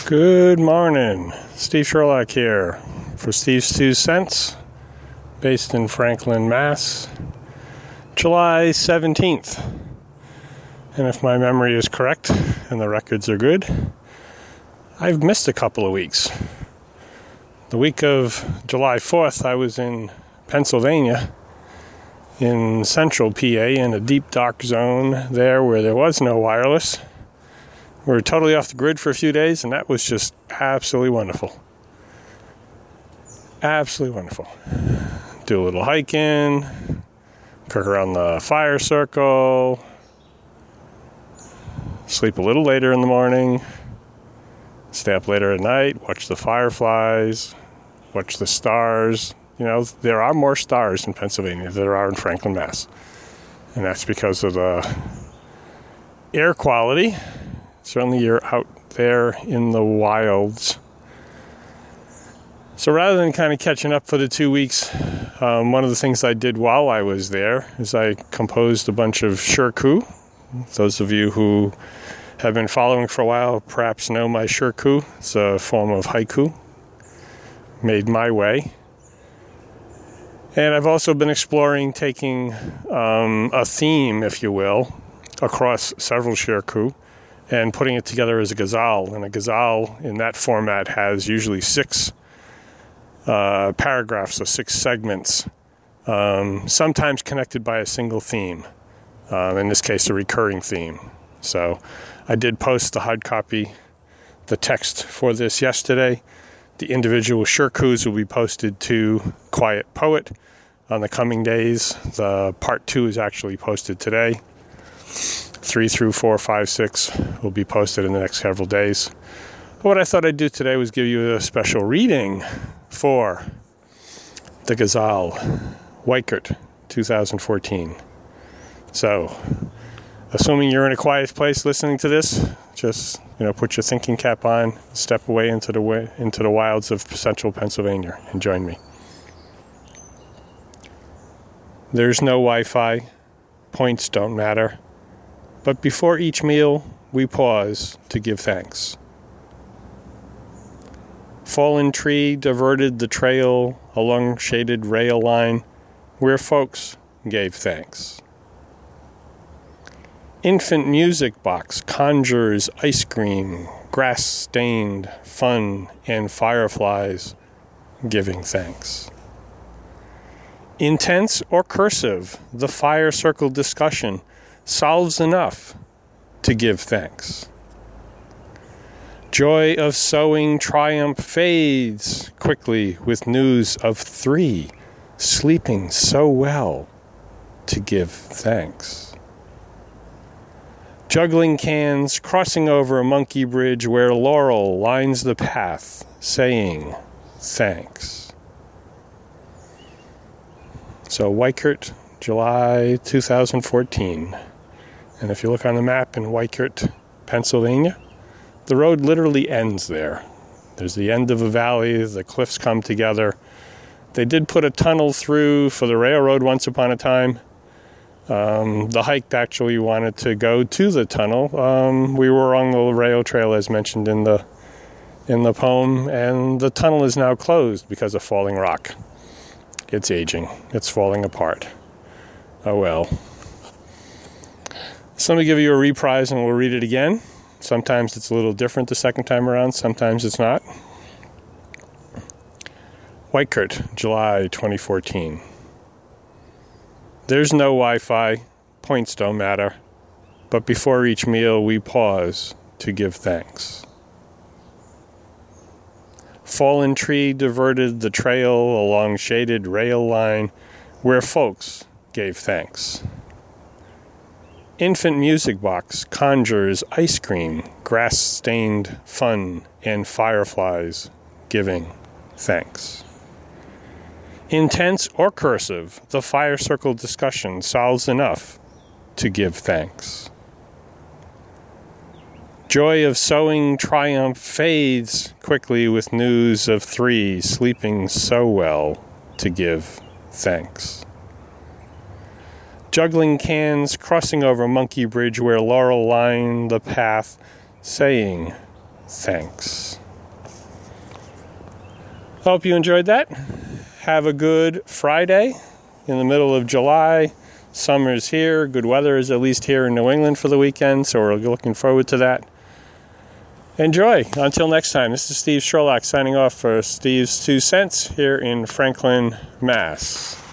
Good morning. Steve Sherlock here for Steve's 2 Cents, based in Franklin, Mass. July 17th. And if my memory is correct and the records are good, I've missed a couple of weeks. The week of July 4th, I was in Pennsylvania, in central PA, in a deep dark zone there where there was no wireless. We were totally off the grid for a few days, and that was just absolutely wonderful. Absolutely wonderful. Do a little hiking, cook around the fire circle, sleep a little later in the morning, stay up later at night, watch the fireflies, watch the stars. You know, there are more stars in Pennsylvania than there are in Franklin, Mass. And that's because of the air quality. Certainly you're out there in the wilds. So rather than kind of catching up for the 2 weeks, one of the things I did while I was there is I composed a bunch of shirku. Those of you who have been following for a while perhaps know my shirku. It's a form of haiku made my way. And I've also been exploring taking a theme, if you will, across several shirku, and putting it together as a ghazal. And a ghazal in that format has usually 6 paragraphs or 6 segments, sometimes connected by a single theme. In this case, a recurring theme. So I did post the hard copy, the text for this yesterday. The individual shirkus will be posted to Quiet Poet on the coming days. The part 2 is actually posted today. 3 through 4, 5, 6 will be posted in the next several days. What I thought I'd do today was give you a special reading for the Ghazal, Weikert, 2014. So, assuming you're in a quiet place listening to this, just put your thinking cap on, step away into the wilds of central Pennsylvania, and join me. There's no Wi-Fi. Points don't matter. But before each meal, we pause to give thanks. Fallen tree diverted the trail along shaded rail line where folks gave thanks. Infant music box conjures ice cream, grass-stained fun, and fireflies giving thanks. Intense or cursive, the fire circle discussion solves enough to give thanks. Joy of sowing triumph fades quickly with news of 3 sleeping so well to give thanks. Juggling cans crossing over a monkey bridge where laurel lines the path, saying thanks. So Weikert, July 2014. And if you look on the map in Weikert, Pennsylvania, the road literally ends there. There's the end of a valley, the cliffs come together. They did put a tunnel through for the railroad once upon a time. The hike actually wanted to go to the tunnel. We were on the rail trail as mentioned in the poem, and the tunnel is now closed because of falling rock. It's aging. It's falling apart. Oh well. So let me give you a reprise and we'll read it again. Sometimes it's a little different the second time around, sometimes it's not. Weikert, July 2014. There's no Wi-Fi, points don't matter, but before each meal we pause to give thanks. Fallen tree diverted the trail along shaded rail line where folks gave thanks. Infant music box conjures ice cream, grass-stained fun, and fireflies giving thanks. Intense or cursive, the fire circle discussion solves enough to give thanks. Joy of sowing triumph fades quickly with news of 3 sleeping so well to give thanks. Juggling cans crossing over Monkey Bridge where laurel line the path, saying Thanks. Hope you enjoyed that. Have a good Friday in the middle of July. Summer's here. Good weather is at least here in New England for the weekend, so we're looking forward to that. Enjoy. Until next time, this is Steve Sherlock signing off for Steve's 2 Cents here in Franklin, Mass.